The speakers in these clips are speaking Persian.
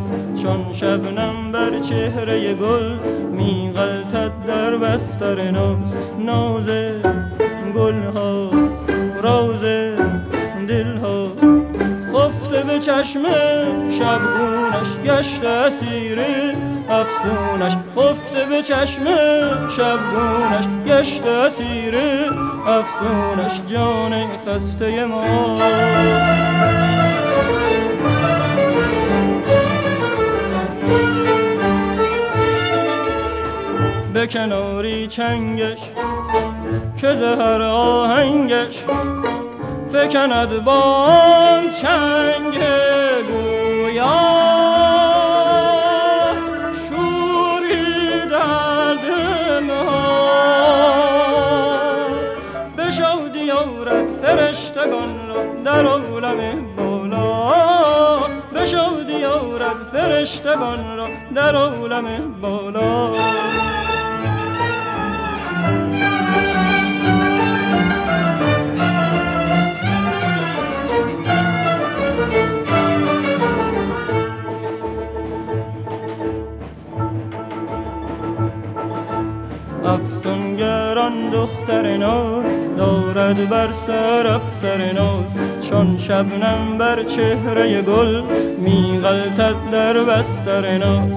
چون شبنم بر چهره گل میغلطد در بستر ناز. ناز گلها راز دلها خفته به چشم شبگونش گشته اسیر افسونش. خفته به چشم شبگونش گشته اسیر افسونش. جان خسته ما به کناری چنگش که زهر آهنگش فکند با چنگ گویا. شوری در دل ها به شادی آورد فرشتگان را در عالم بالا. به شادی آورد فرشتگان را در عالم بالا. افسونگران دختر ناز دارد بر سر افسر ناز. چون شبنم بر چهره گل میغلطد در بستر ناز.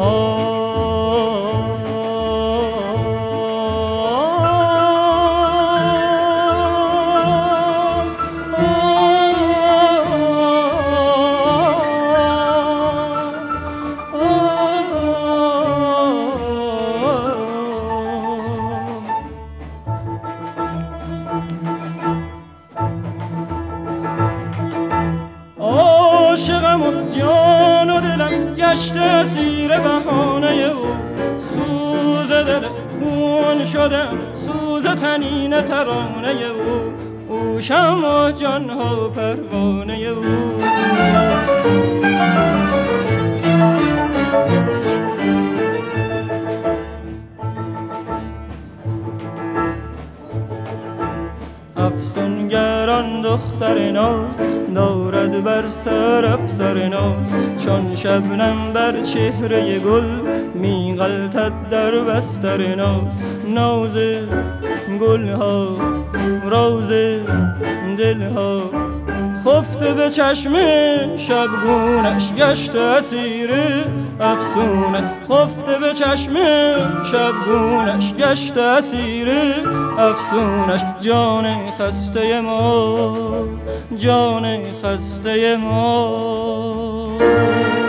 عاشقم و جان و دلم گشته زیر بهانه او. سوز دل خون شدم سوز تنین ترانه او. او شمع و جانها پروانه او. افسونگران دختر ناز دارد بر سر افسر ناز. چون شبنم بر چهره گل میغلطد در بستر ناز. ناز گلها راز دلها خفته به چشم شبگونش گشته اسیر افسونش. خفته به چشم شبگونش گشته اسیر افسونش. جان خسته ما جان خسته ما.